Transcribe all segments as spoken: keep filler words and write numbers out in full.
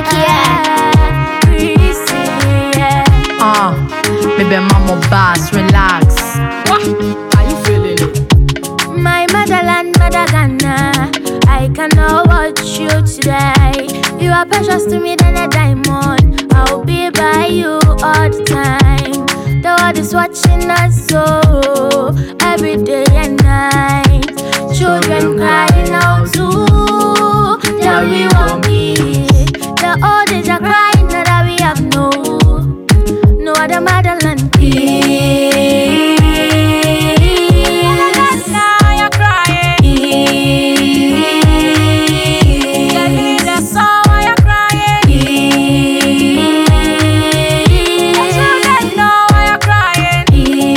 yeah. Greasy, yeah. Uh, maybe mama boss, relax. What? Are you feeling it? My motherland, mother Ghana, I cannot watch you today. You are precious to me than a diamond. I'll be by you all the time. The world is watching us so every day and night. Children crying out too that we won't be. The old age are crying now that we have no no other motherland peace. Now you're crying. Tell me that's all why you're crying. The children know why you're crying.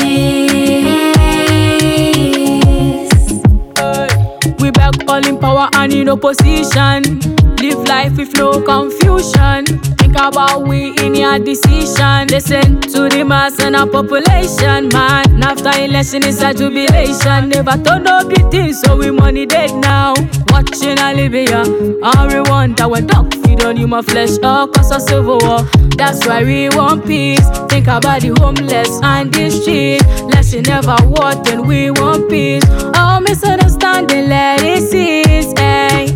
Hey. We back all in power and in opposition. Live life with no confusion. Think about we in your decision. Listen to the mass and our population, man. After election is a jubilation. Never turn up the things, so we money dead now. Watching Olivia, and we wonder when dog feed on human flesh or cause a civil war. That's why we want peace. Think about the homeless and the street. Election never war, then we want peace. Oh, misunderstanding, let it cease. Hey.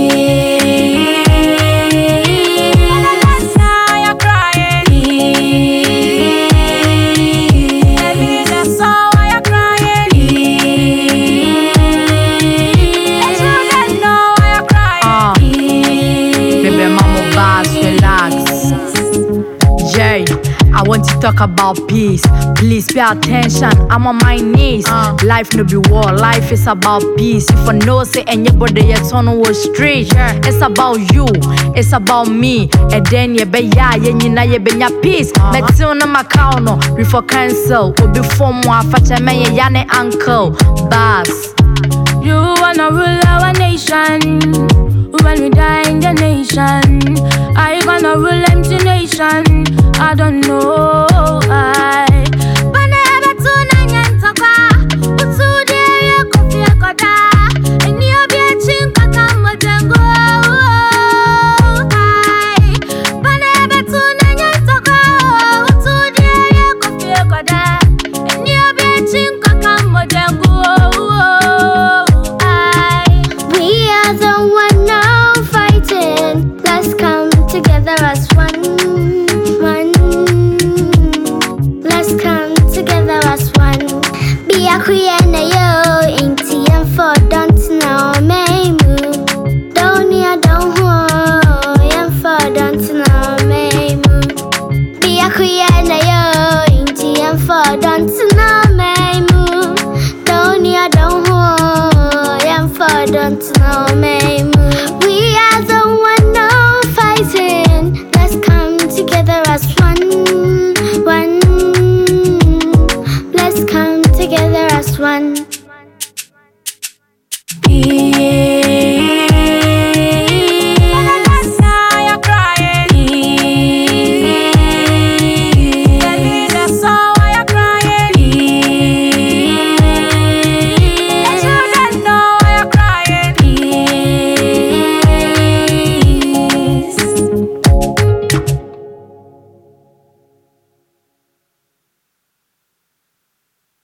I want to talk about peace. Please pay attention. I'm on my knees. Uh. Life no be war. Life is about peace. If I know say anybody yet on the street, yeah. It's about you. It's about me. And then you be ya, you know you be ya peace. But still no makauno. Before cancel. Or before moi, facha me yane uncle. Bass. You wanna rule our nation. When we die in the nation, I gonna rule empty nation. I don't know I. But never tune in and talk. But so there you coffee a coda. And you be a chin kaka mojango. I. But never tune in and talk. But so there you coffee a coda. And you be a chin kaka mojango. I. We are the one now fighting. Let's come together as one. Kuyana yo inti and for don't know me don't ya don't ho and for don't know me be a kuyana yo inti and for don't know me don't ya don't ho and for don't know me